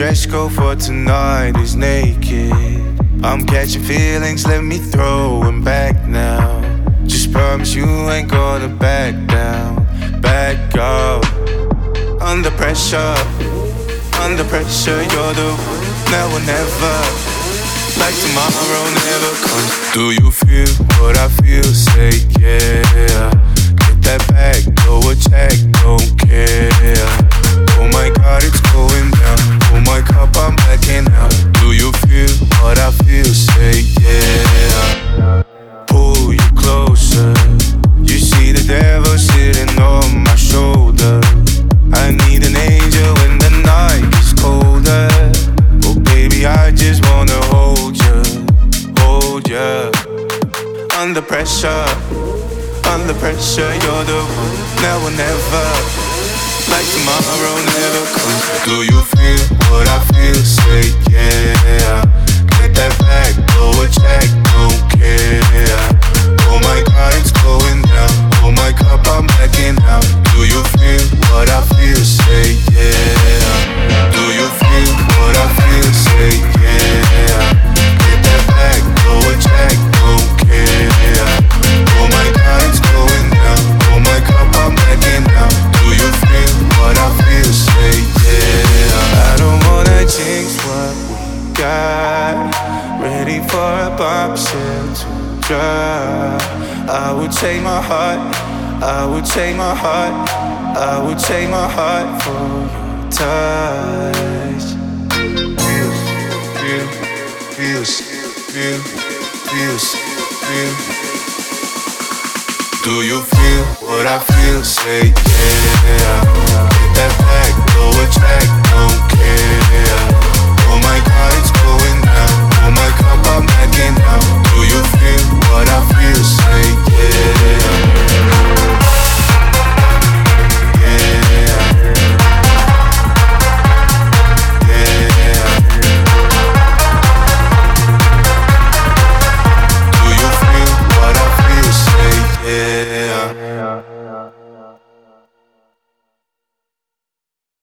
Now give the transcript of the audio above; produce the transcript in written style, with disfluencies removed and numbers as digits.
dress code for tonight is naked. I'm catching feelings, let me throw them back now. Just promise you ain't gonna back down, back up. Under pressure, you're the one, now or never. Like tomorrow never comes. Do you feel what I feel? Say yeah. Get that back, go a check, don't care. Oh my God, it's going down. Oh my cup, I'm backing out. Do you feel what I feel? Say yeah. Pull you closer. You see the devil sitting on my shoulder. I need an angel when the night is colder. Oh baby, I just wanna hold you, hold you. Under pressure, you're the one, now or never. Like tomorrow never comes. Do you feel what I feel? Say yeah. Get that back, go a check, don't care. Oh my God, it's going down. Oh my cup, I'm backing out. Do you feel what I feel? Say yeah. Do you feel what I feel? Say yeah. Get that back, go a check, don't care. Oh my God, it's going down. Oh my cup, I'm backing out. Do you feel what I feel? Say yeah. I don't wanna jinx what we got. Ready for a bombshell to drop. I would take my heart, I would take my heart, I would take my heart for your touch. Feel. Do you feel what I feel? Say yeah. Get that back.